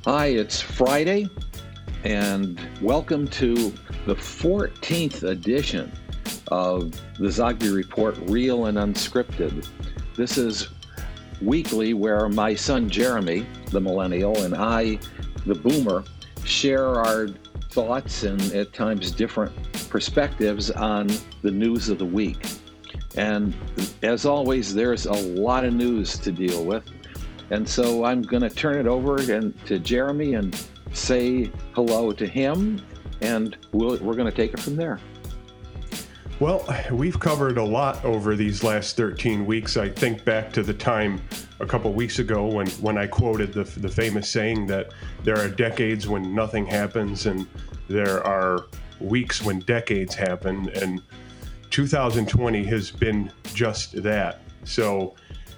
Hi, it's Friday, and welcome to the 14th edition of the Zogby Report, Real and Unscripted. This is weekly where my son Jeremy, the millennial, and I, the boomer, share our thoughts and at times different perspectives on the news of the week. And as always, there's a lot of news to deal with. And so I'm going to turn it over to Jeremy and say hello to him, and we're going to take it from there. Well, we've covered a lot over these last 13 weeks. I think back to the time a couple weeks ago when I quoted the famous saying that there are decades when nothing happens and there are weeks when decades happen, and 2020 has been just that. So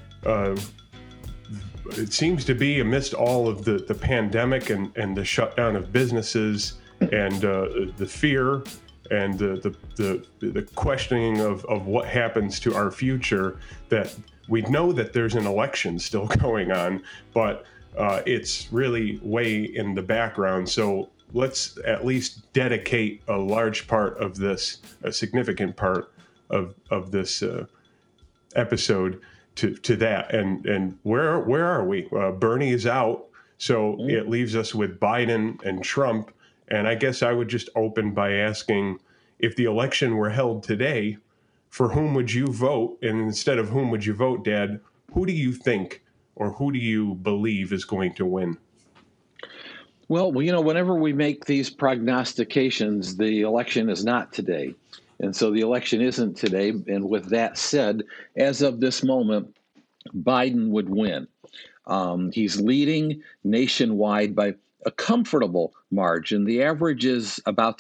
it seems to be, amidst all of the pandemic and the shutdown of businesses and the fear and the questioning of what happens to our future, that we know that there's an election still going on, but it's really way in the background. So let's at least dedicate a large part of this, a significant part of this episode to that. And where are we? Bernie is out, so it leaves us with Biden and Trump. And I guess I would just open by asking, if the election were held today, for whom would you vote? And instead of whom would you vote, Dad, who do you think or who do you believe is going to win? Well, whenever we make these prognostications, the election is not today. And so the election isn't today. And with that said, as of this moment, Biden would win. He's leading nationwide by a comfortable margin. The average is about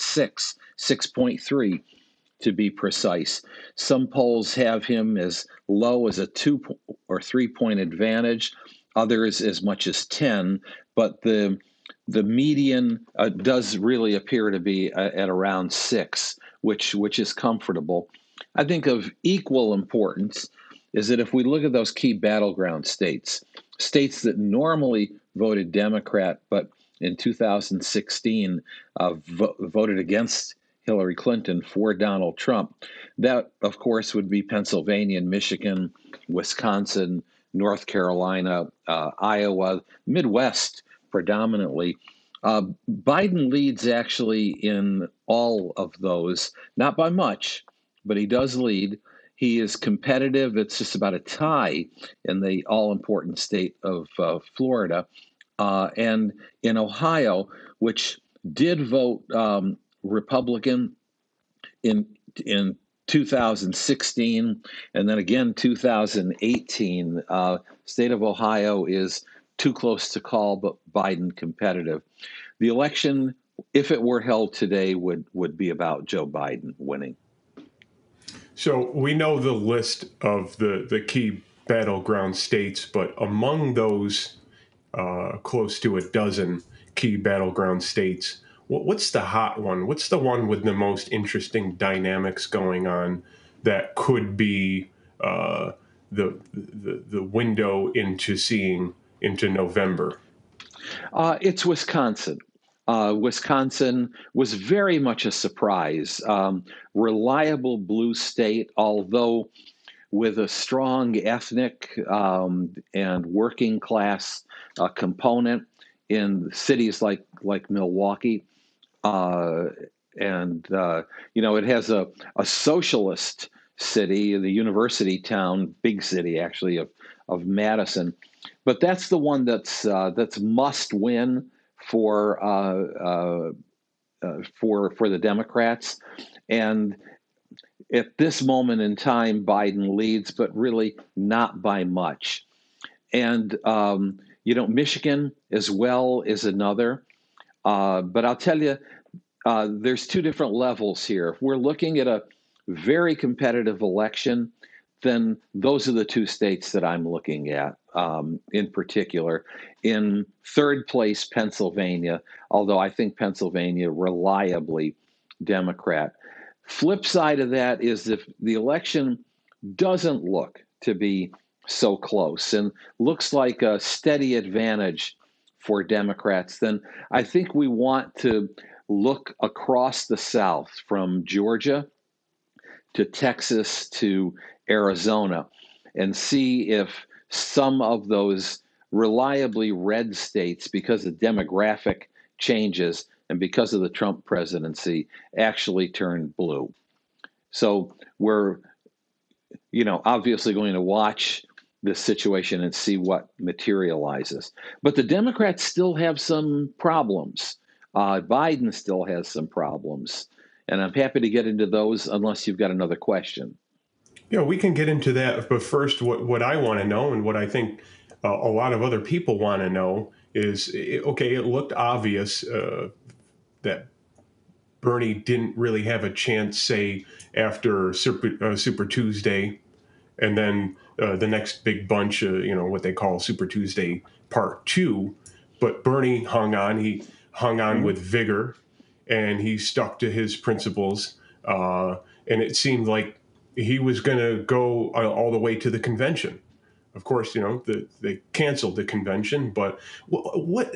6.3 to be precise. Some polls have him as low as a 2 or 3 point advantage, others as much as 10, but the median does really appear to be at around 6, which is comfortable. I think of equal importance is that if we look at those key battleground states that normally voted Democrat, but in 2016 voted against Hillary Clinton for Donald Trump, that, of course, would be Pennsylvania and Michigan, Wisconsin, North Carolina, Iowa, Midwest predominantly. Biden leads actually in all of those, not by much, but he does lead. He is competitive. It's just about a tie in the all-important state of Florida. And in Ohio, which did vote Republican in 2016 and then again 2018, state of Ohio is too close to call, but Biden competitive. The election, if it were held today, would be about Joe Biden winning. So we know the list of the key battleground states, but among those close to a dozen key battleground states, what's the hot one? What's the one with the most interesting dynamics going on that could be the window into seeing into November? It's Wisconsin. Wisconsin was very much a surprise. Reliable blue state, although with a strong ethnic and working class component in cities like Milwaukee. It has a socialist city, the university town, big city actually of Madison. But that's the one that's must win for the Democrats. And at this moment in time, Biden leads, but really not by much. And Michigan as well is another. But I'll tell you, there's two different levels here. If we're looking at a very competitive election, then those are the two states that I'm looking at in particular. In third place, Pennsylvania, although I think Pennsylvania reliably Democrat. Flip side of that is if the election doesn't look to be so close and looks like a steady advantage for Democrats, then I think we want to look across the South from Georgia to Texas to Arizona and see if some of those reliably red states, because of demographic changes and because of the Trump presidency, actually turned blue. So we're, obviously going to watch this situation and see what materializes. But the Democrats still have some problems. Biden still has some problems. And I'm happy to get into those unless you've got another question. Yeah, we can get into that. But first, what I want to know and what I think a lot of other people want to know is, okay, it looked obvious that Bernie didn't really have a chance, say, after Super Tuesday, and then the next big bunch, what they call Super Tuesday Part 2. But Bernie hung on. He hung on with vigor, and he stuck to his principles. And it seemed like he was going to go all the way to the convention. Of course, they canceled the convention, but what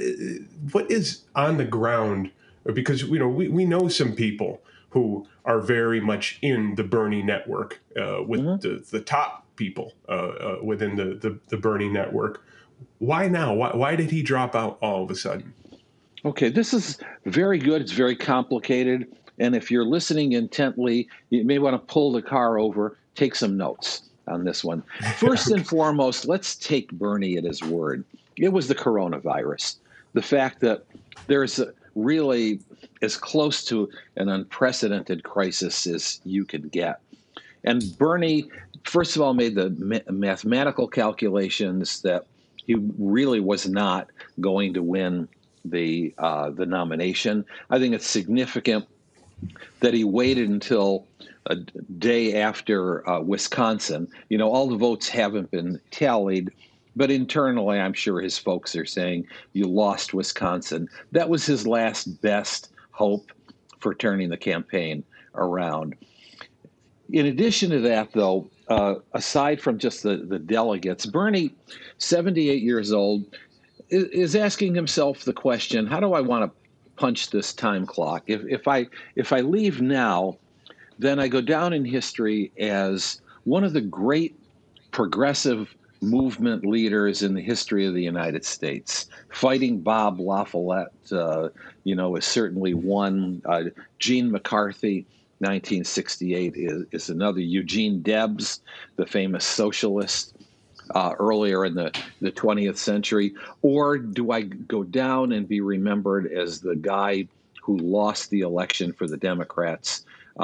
is on the ground? Because we know some people who are very much in the Bernie network, with the top people within the Bernie network. Why now? Why did he drop out all of a sudden? Okay, this is very good. It's very complicated. And if you're listening intently, you may want to pull the car over, take some notes on this one. First and foremost, let's take Bernie at his word. It was the coronavirus. The fact that there's really as close to an unprecedented crisis as you could get. And Bernie, first of all, made the mathematical calculations that he really was not going to win the nomination. I think it's significant that he waited until a day after Wisconsin. All the votes haven't been tallied, but internally, I'm sure his folks are saying, you lost Wisconsin. That was his last best hope for turning the campaign around. In addition to that, though, aside from just the delegates, Bernie, 78 years old, is asking himself the question, how do I want to punch this time clock? If I leave now, then I go down in history as one of the great progressive movement leaders in the history of the United States. Fighting Bob La Follette, is certainly one. Gene McCarthy, 1968, is another. Eugene Debs, the famous socialist, earlier in the 20th century? Or do I go down and be remembered as the guy who lost the election for the Democrats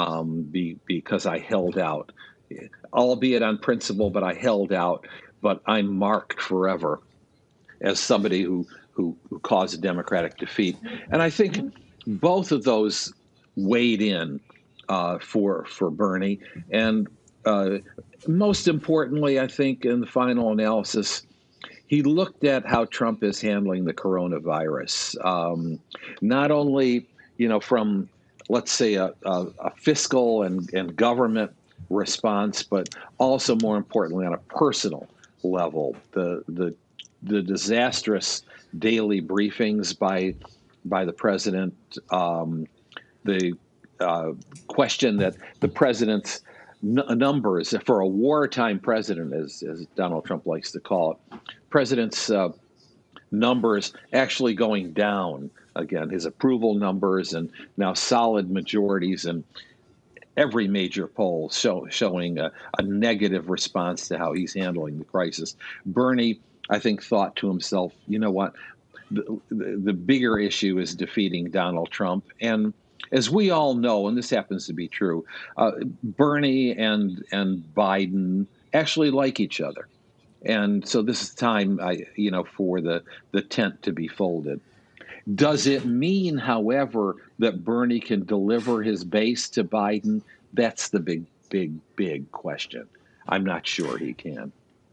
because I held out, albeit on principle, but I held out, but I'm marked forever as somebody who caused a Democratic defeat? And I think both of those weighed in for Bernie. And most importantly, I think in the final analysis, he looked at how Trump is handling the coronavirus, not only from, let's say, a fiscal and government response, but also more importantly on a personal level. The disastrous daily briefings by the president, the question that the president's numbers for a wartime president, as Donald Trump likes to call it, president's numbers actually going down again, his approval numbers, and now solid majorities in every major poll showing a negative response to how he's handling the crisis. Bernie, I think, thought to himself, you know what, the bigger issue is defeating Donald Trump. And as we all know, and this happens to be true, Bernie and Biden actually like each other. And so this is time, for the tent to be folded. Does it mean, however, that Bernie can deliver his base to Biden? That's the big question. I'm not sure he can.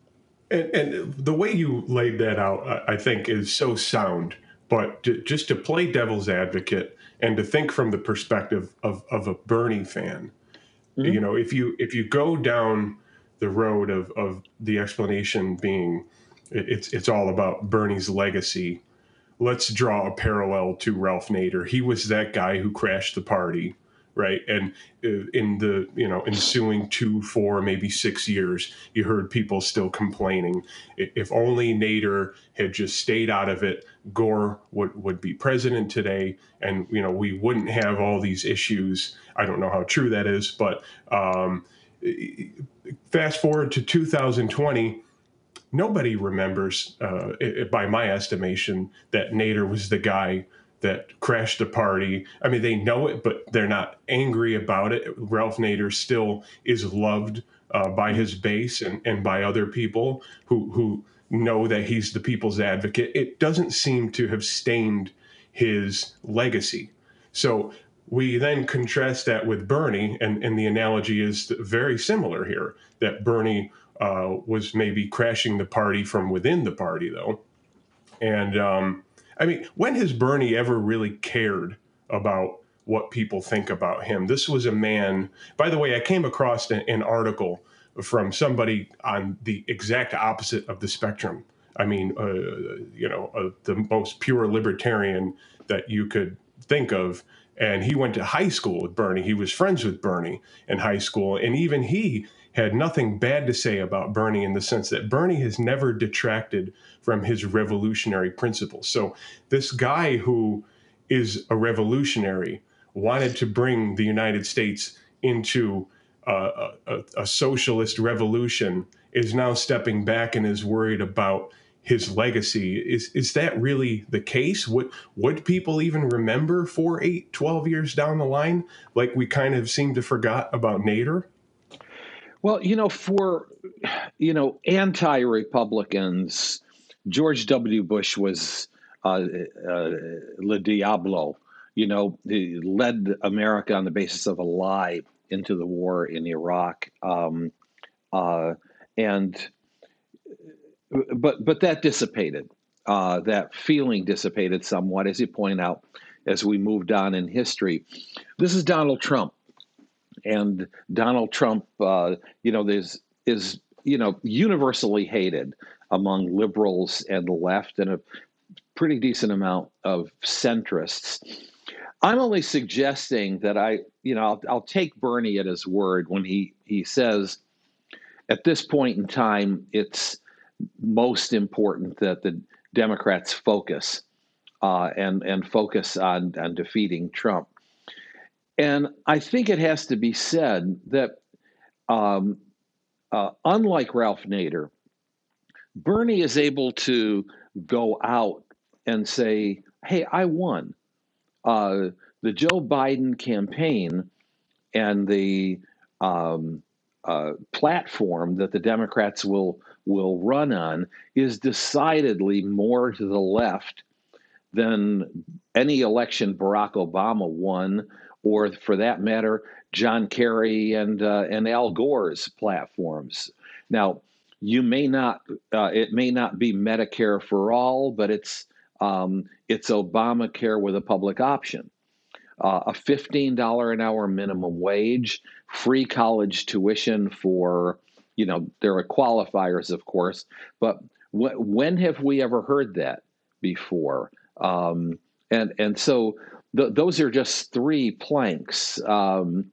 And the way you laid that out, I think, is so sound. But just to play devil's advocate and to think from the perspective of a Bernie fan, if you go down the road of the explanation being it's all about Bernie's legacy, let's draw a parallel to Ralph Nader. He was that guy who crashed the party, right? And in the ensuing 2, 4, maybe 6 years, you heard people still complaining. If only Nader had just stayed out of it, Gore would be president today, and we wouldn't have all these issues. I don't know how true that is, but fast forward to 2020. Nobody remembers, by my estimation, that Nader was the guy that crashed the party. I mean, they know it, but they're not angry about it. Ralph Nader still is loved by his base and by other people who know that he's the people's advocate. It doesn't seem to have stained his legacy. So we then contrast that with Bernie, and the analogy is very similar here, that Bernie was maybe crashing the party from within the party, though. And I mean, when has Bernie ever really cared about what people think about him? This was a man, by the way, I came across an article from somebody on the exact opposite of the spectrum. I mean, the most pure libertarian that you could think of. And he went to high school with Bernie. He was friends with Bernie in high school. And even he had nothing bad to say about Bernie, in the sense that Bernie has never detracted from his revolutionary principles. So this guy who is a revolutionary wanted to bring the United States into a socialist revolution, is now stepping back and is worried about his legacy. Is that really the case? Would people even remember 4, 8, 12 years down the line, like we kind of seem to forgot about Nader? Well, for anti-Republicans, George W. Bush was Le Diablo. He led America on the basis of a lie into the war in Iraq, and but that dissipated. That feeling dissipated somewhat, as you point out, as we moved on in history. This is Donald Trump. And Donald Trump, is universally hated among liberals and the left, and a pretty decent amount of centrists. I'm only suggesting that I'll take Bernie at his word when he says, at this point in time, it's most important that the Democrats focus and focus on defeating Trump. And I think it has to be said that unlike Ralph Nader, Bernie is able to go out and say, hey, I won. The Joe Biden campaign and the platform that the Democrats will run on is decidedly more to the left than any election Barack Obama won, or for that matter, John Kerry and Al Gore's platforms. Now, it may not be Medicare for all, but it's Obamacare with a public option, a $15 an hour minimum wage, free college tuition for, there are qualifiers, of course, but when have we ever heard that before? And so those are just 3 planks. So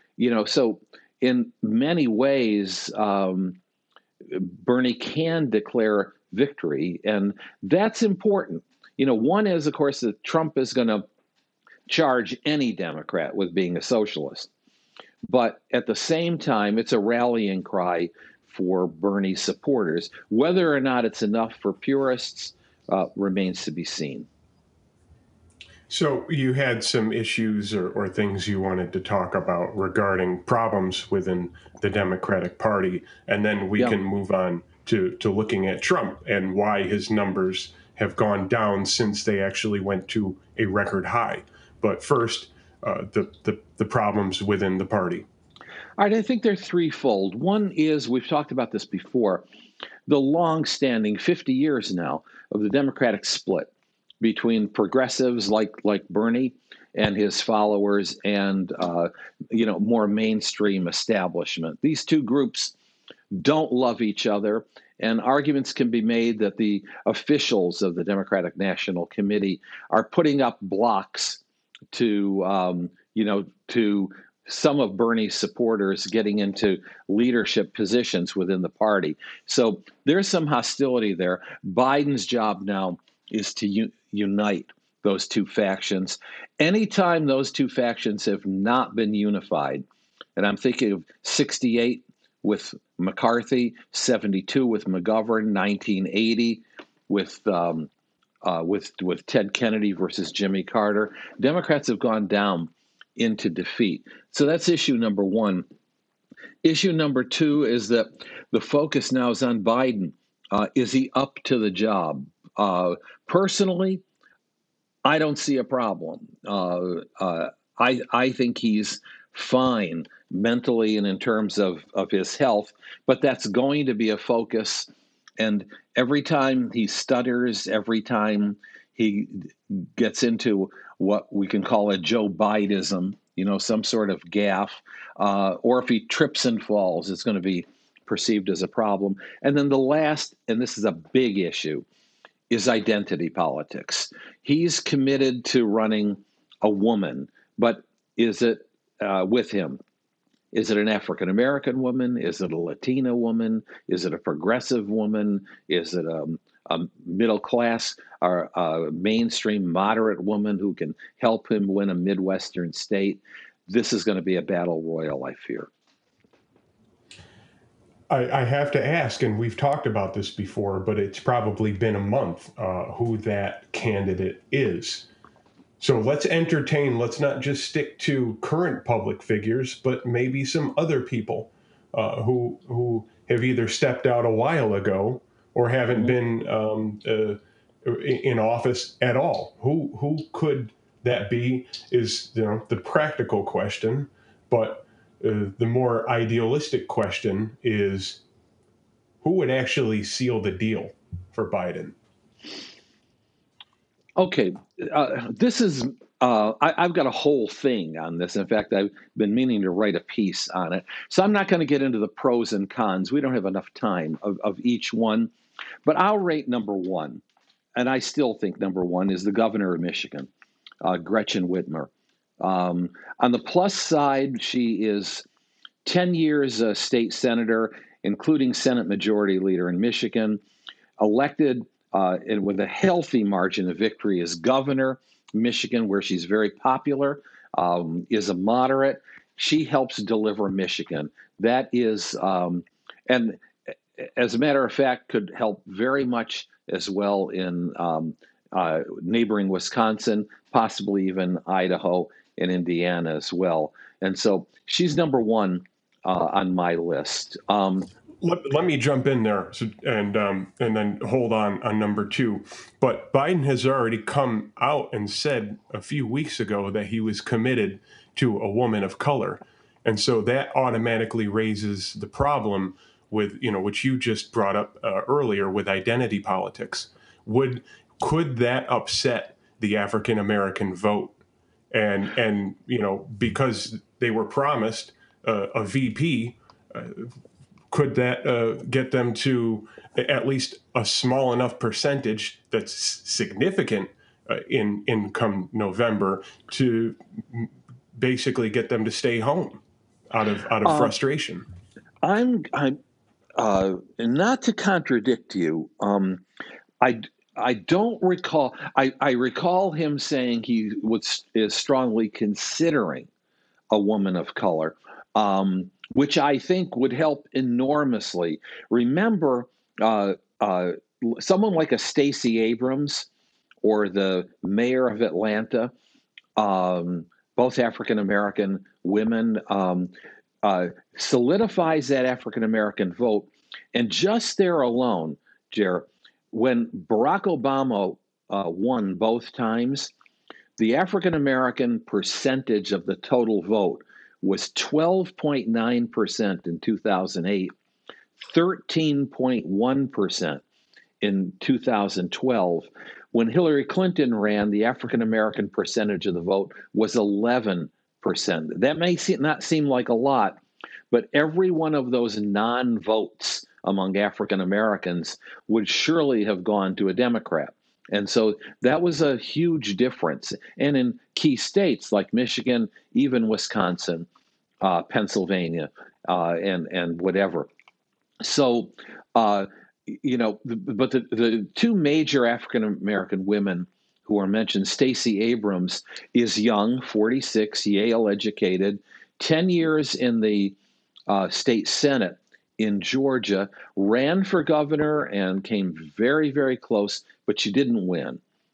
in many ways, Bernie can declare victory, and that's important. One is, of course, that Trump is going to charge any Democrat with being a socialist. But at the same time, it's a rallying cry for Bernie supporters. Whether or not it's enough for purists remains to be seen. So you had some issues or things you wanted to talk about regarding problems within the Democratic Party, and then we can move on to looking at Trump and why his numbers have gone down since they actually went to a record high. But first, the problems within the party. All right, I think they're threefold. One is, we've talked about this before, the long-standing 50 years now of the Democratic split between progressives like Bernie and his followers and more mainstream establishment. These two groups don't love each other, And arguments can be made that the officials of the Democratic National Committee are putting up blocks to, to some of Bernie's supporters getting into leadership positions within the party. So there's some hostility there. Biden's job now is to unite those two factions. Anytime those two factions have not been unified, and I'm thinking of 68 with McCarthy, 72 with McGovern, 1980 with Ted Kennedy versus Jimmy Carter, Democrats have gone down into defeat. So that's issue number one. Issue number two is that the focus now is on Biden. Is he up to the job? Personally, I don't see a problem. I think he's fine mentally and in terms of his health, but that's going to be a focus. And every time he stutters, every time he gets into what we can call a Joe Bideism, some sort of gaffe, or if he trips and falls, it's going to be perceived as a problem. And then the last, and this is a big issue, is identity politics. He's committed to running a woman, but is it with him? Is it an African-American woman? Is it a Latina woman? Is it a progressive woman? Is it a middle-class or a mainstream moderate woman who can help him win a Midwestern state? This is going to be a battle royal, I fear. I have to ask, and we've talked about this before, but it's probably been a month, who that candidate is. So let's not just stick to current public figures, but maybe some other people who have either stepped out a while ago or haven't been in office at all. Who could that be is the practical question, but the more idealistic question is who would actually seal the deal for Biden? Okay, this is, I've got a whole thing on this. In fact, I've been meaning to write a piece on it. So I'm not going to get into the pros and cons. We don't have enough time of each one. But I'll rate number one. And I still think number one is the governor of Michigan, Gretchen Whitmer. On the plus side, she is 10 years a state senator, including Senate Majority Leader in Michigan, elected and with a healthy margin of victory as governor. Michigan, where she's very popular, is a moderate. She helps deliver Michigan. That is, and as a matter of fact, could help very much as well in neighboring Wisconsin, possibly even Idaho and Indiana as well. And so she's number one on my list. Let me jump in there and then hold on number two. But Biden has already come out and said a few weeks ago that he was committed to a woman of color. And so that automatically raises the problem with, which you just brought up earlier with identity politics. Could that upset the African American vote? And because they were promised a VP, could that get them to at least a small enough percentage that's significant in come November to basically get them to stay home out of frustration? I'm not to contradict you. I don't recall. I recall him saying he is strongly considering a woman of color, which I think would help enormously. Remember, someone like a Stacey Abrams or the mayor of Atlanta, both African-American women, solidifies that African-American vote. And just there alone, Jer, when Barack Obama won both times, the African-American percentage of the total vote was 12.9% in 2008, 13.1% in 2012. When Hillary Clinton ran, the African-American percentage of the vote was 11%. That may not seem like a lot, but every one of those non-votes among African Americans would surely have gone to a Democrat. And so that was a huge difference. And in key states like Michigan, even Wisconsin, Pennsylvania, and whatever. So, but the two major African American women who are mentioned, Stacey Abrams is young, 46, Yale educated, 10 years in the state Senate in Georgia, ran for governor and came very, very close, but she didn't win.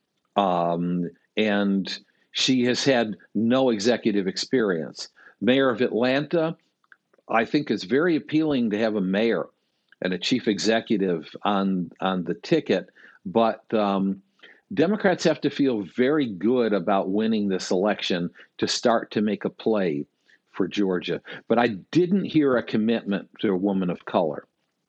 And she has had no executive experience. Mayor of Atlanta, I think it's very appealing to have a mayor and a chief executive on the ticket, but Democrats have to feel very good about winning this election to start to make a play for Georgia. But I didn't hear a commitment to a woman of color.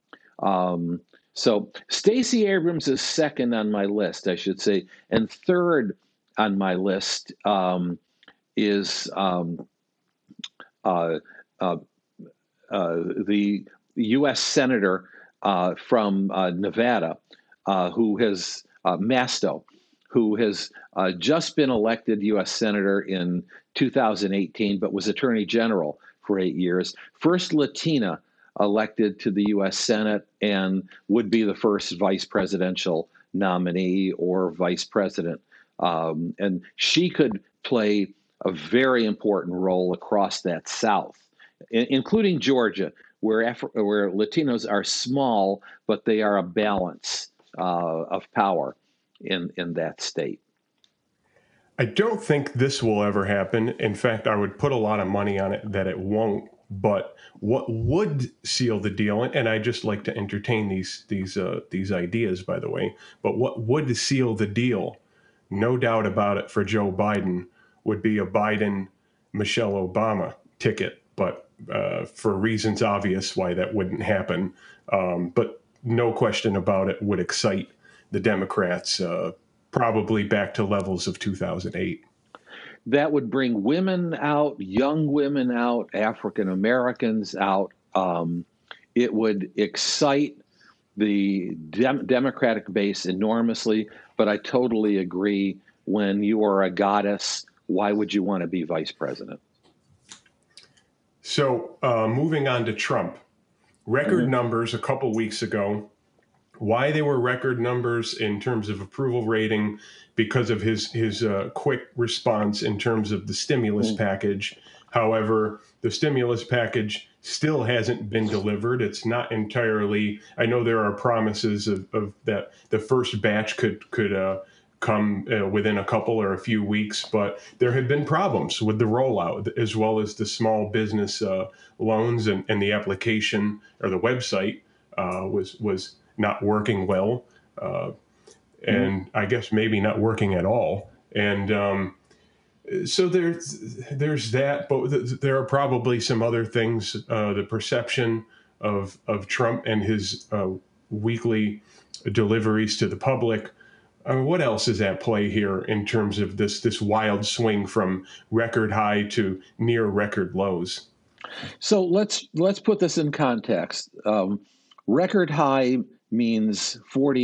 So Stacey Abrams is second on my list, I should say, and third on my list is the U.S. Senator from Nevada, who has Masto, who has just been elected U.S. Senator in 2018, but was Attorney General for 8 years. First Latina elected to the U.S. Senate and would be the first vice presidential nominee or vice president. And she could play a very important role across that South, including Georgia, where Latinos are small, but they are a balance of power in that state. I don't think this will ever happen. In fact, I would put a lot of money on it that it won't. But what would seal the deal, and I just like to entertain these ideas, by the way, but what would seal the deal, no doubt about it, for Joe Biden would be a Biden-Michelle Obama ticket. But for reasons obvious why that wouldn't happen. But no question about it, would excite the Democrats probably back to levels of 2008. That would bring women out, young women out, African Americans out. It would excite the Democratic base enormously. But I totally agree. When you are a goddess, why would you want to be vice president? So moving on to Trump, record numbers a couple weeks ago. Why they were record numbers in terms of approval rating? Because of his quick response in terms of the stimulus package. However, the stimulus package still hasn't been delivered. It's not entirely. I know there are promises of that the first batch could come within a couple or a few weeks, but there have been problems with the rollout, as well as the small business loans and the application or the website was not working well. And I guess maybe not working at all. And so there's that, but there are probably some other things. The perception of Trump and his weekly deliveries to the public. What else is at play here in terms of this wild swing from record high to near record lows? So let's put this in context. Record high means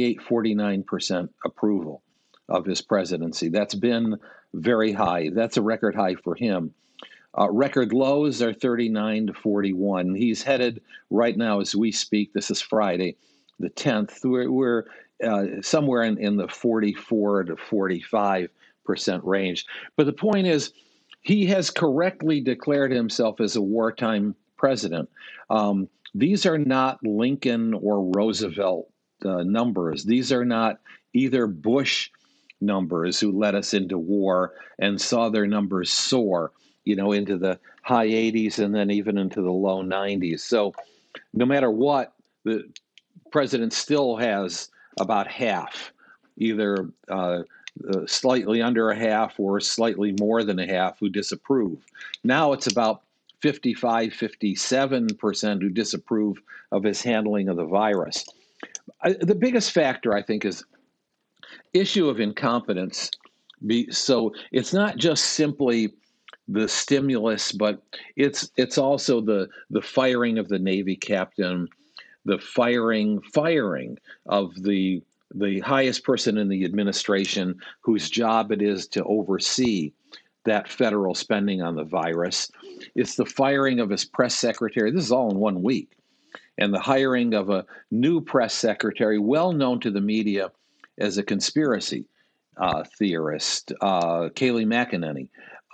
49% approval of his presidency. That's been very high. That's a record high for him. Record lows are 39 to 41. He's headed right now as we speak. This is Friday, the 10th. We're somewhere in the 44 to 45% range. But the point is, he has correctly declared himself as a wartime president. These are not Lincoln or Roosevelt numbers. These are not either Bush numbers, who led us into war and saw their numbers soar, into the high 80s and then even into the low 90s. So no matter what, the president still has about half, either slightly under a half or slightly more than a half, who disapprove. Now it's about 55, 57% who disapprove of his handling of the virus. The biggest factor, I think, is issue of incompetence. So it's not just simply the stimulus, but it's also the firing of the Navy captain, the firing of the highest person in the administration whose job it is to oversee that federal spending on the virus. It's the firing of his press secretary. This is all in 1 week. And the hiring of a new press secretary, well known to the media as a conspiracy theorist, Kayleigh McEnany.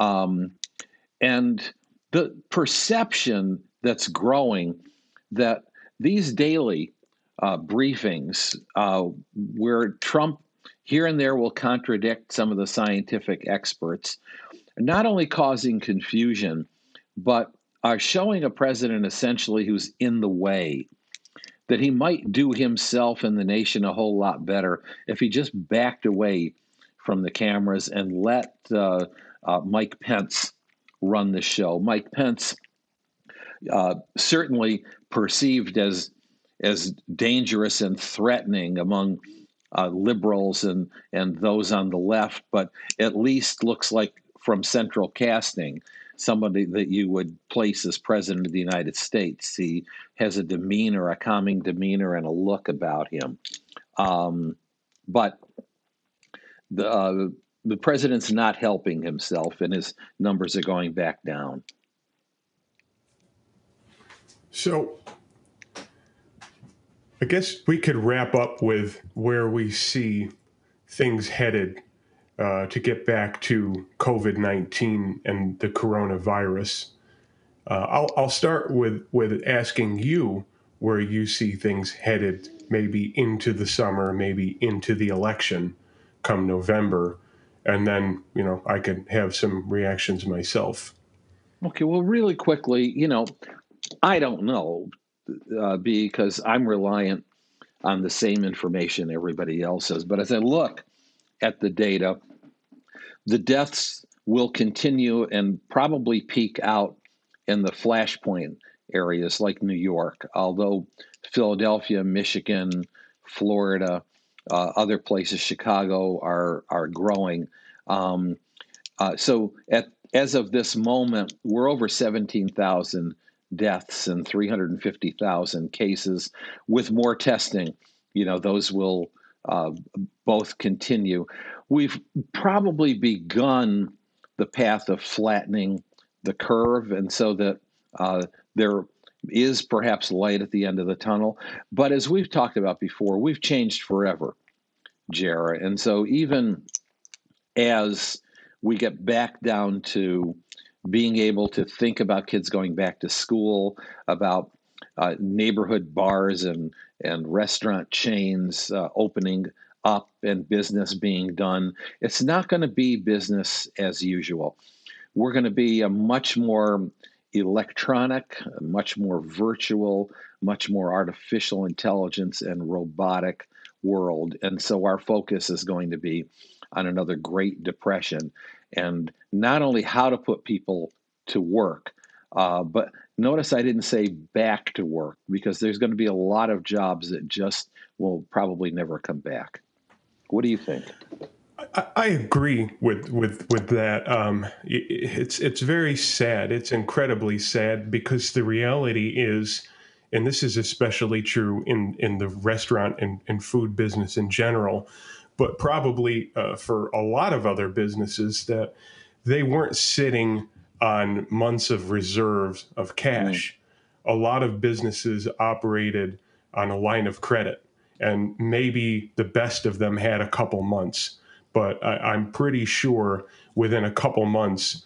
And the perception that's growing that these daily briefings, where Trump here and there will contradict some of the scientific experts, not only causing confusion, but are showing a president essentially who's in the way, that he might do himself and the nation a whole lot better if he just backed away from the cameras and let Mike Pence run the show. Mike Pence, certainly perceived as dangerous and threatening among liberals and those on the left, but at least looks like from central casting somebody that you would place as president of the United States. He has a demeanor, a calming demeanor, and a look about him. But the president's not helping himself, and his numbers are going back down. So I guess we could wrap up with where we see things headed to get back to COVID-19 and the coronavirus. I'll start with asking you where you see things headed, maybe into the summer, maybe into the election come November, and then, I could have some reactions myself. Okay, well, really quickly, I don't know, because I'm reliant on the same information everybody else has. But as I look at the data, the deaths will continue and probably peak out in the flashpoint areas like New York, although Philadelphia, Michigan, Florida, other places, Chicago, are growing. So as of this moment, we're over 17,000 deaths and 350,000 cases. With more testing, those will both continue. We've probably begun the path of flattening the curve, and so that there is perhaps light at the end of the tunnel. But as we've talked about before, we've changed forever, Jara. And so even as we get back down to being able to think about kids going back to school, about neighborhood bars and restaurant chains opening up and business being done, it's not going to be business as usual. We're going to be a much more electronic, much more virtual, much more artificial intelligence and robotic world. And so our focus is going to be on another Great Depression, and not only how to put people to work, but notice I didn't say back to work, because there's going to be a lot of jobs that just will probably never come back. What do you think? I agree with that. It's very sad. It's incredibly sad, because the reality is, and this is especially true in the restaurant and food business in general, but probably for a lot of other businesses, that they weren't sitting on months of reserves of cash. A lot of businesses operated on a line of credit, and maybe the best of them had a couple months. But I'm pretty sure within a couple months,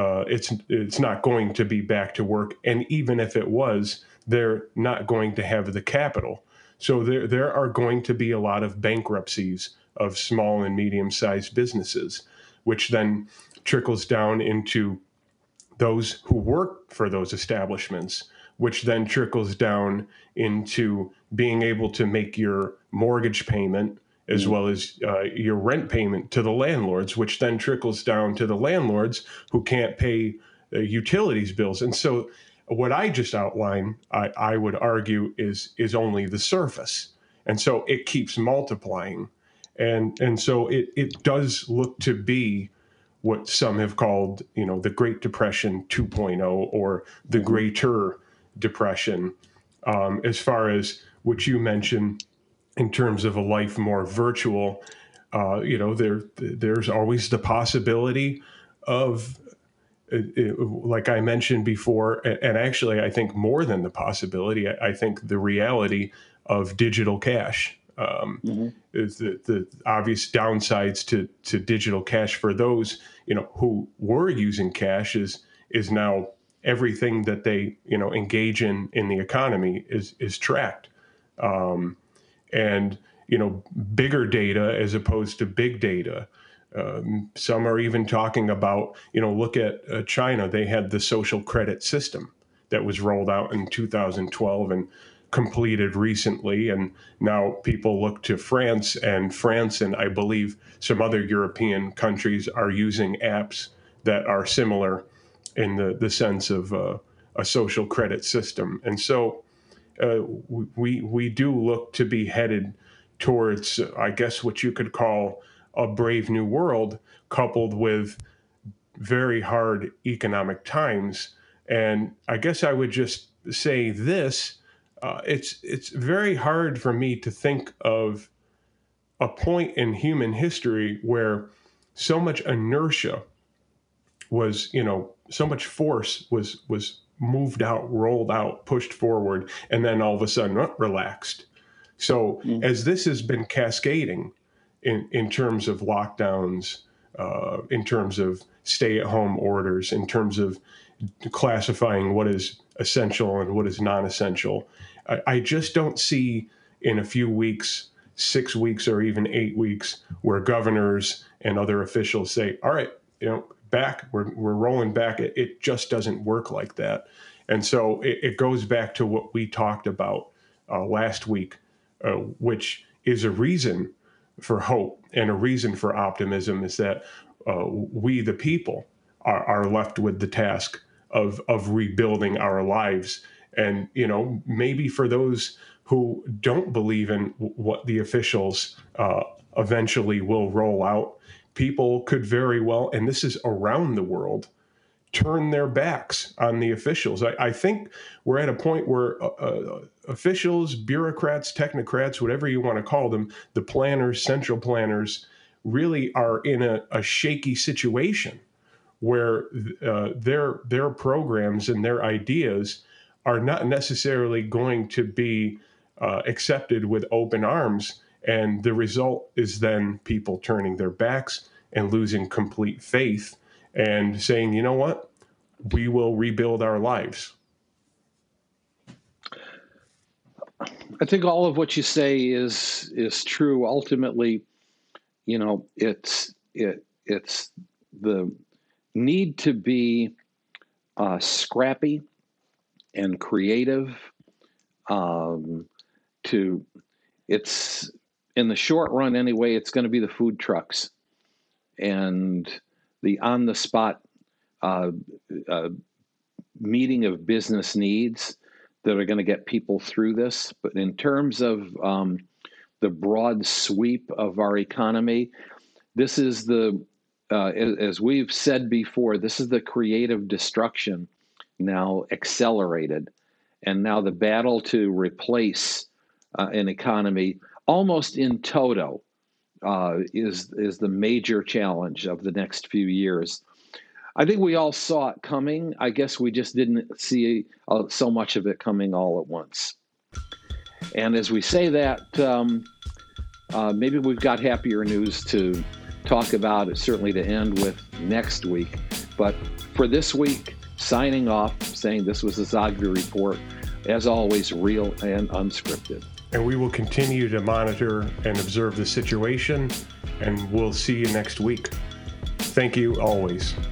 it's not going to be back to work. And even if it was, they're not going to have the capital. So there are going to be a lot of bankruptcies of small and medium-sized businesses, which then trickles down into those who work for those establishments, which then trickles down into being able to make your mortgage payment as well as your rent payment to the landlords, which then trickles down to the landlords who can't pay utilities bills. And so what I just outlined, I would argue is only the surface. And so it keeps multiplying. And so it does look to be what some have called, the Great Depression 2.0 or the Greater Depression. As far as what you mentioned in terms of a life more virtual, there's always the possibility of, like I mentioned before, and actually I think more than the possibility, I think the reality of digital cash. Is the obvious downsides to digital cash for those who were using cash is now everything that they engage in the economy is tracked, and bigger data as opposed to big data. Some are even talking about, look at China. They had the social credit system that was rolled out in 2012 and completed recently. And now people look to France, and I believe some other European countries are using apps that are similar in the sense of a social credit system. And so we do look to be headed towards, I guess, what you could call a brave new world, coupled with very hard economic times. And I guess I would just say this: it's very hard for me to think of a point in human history where so much inertia was, so much force was moved out, rolled out, pushed forward, and then all of a sudden relaxed. So as this has been cascading in terms of lockdowns, in terms of stay-at-home orders, in terms of classifying what is essential and what is non-essential, I just don't see in a few weeks, 6 weeks, or even 8 weeks, where governors and other officials say, all right, back, we're rolling back. It just doesn't work like that. And so it goes back to what we talked about last week, which is a reason for hope and a reason for optimism, is that we, the people, are left with the task of rebuilding our lives. And, maybe for those who don't believe in what the officials eventually will roll out, people could very well, and this is around the world, turn their backs on the officials. I think we're at a point where officials, bureaucrats, technocrats, whatever you want to call them, the planners, central planners, really are in a shaky situation where their programs and their ideas are not necessarily going to be accepted with open arms. And the result is then people turning their backs and losing complete faith and saying, you know what, we will rebuild our lives. I think all of what you say is true. Ultimately, it's the need to be scrappy and creative. It's in the short run anyway. It's going to be the food trucks and the on-the-spot meeting of business needs that are going to get people through this. But in terms of the broad sweep of our economy, this is as we've said before, this is the creative destruction now accelerated. And now the battle to replace an economy almost in toto is the major challenge of the next few years. I think we all saw it coming. I guess we just didn't see so much of it coming all at once. And as we say that, maybe we've got happier news to talk about, certainly to end with next week. But for this week, signing off, saying this was the Zogby Report, as always, real and unscripted. And we will continue to monitor and observe the situation, and we'll see you next week. Thank you always.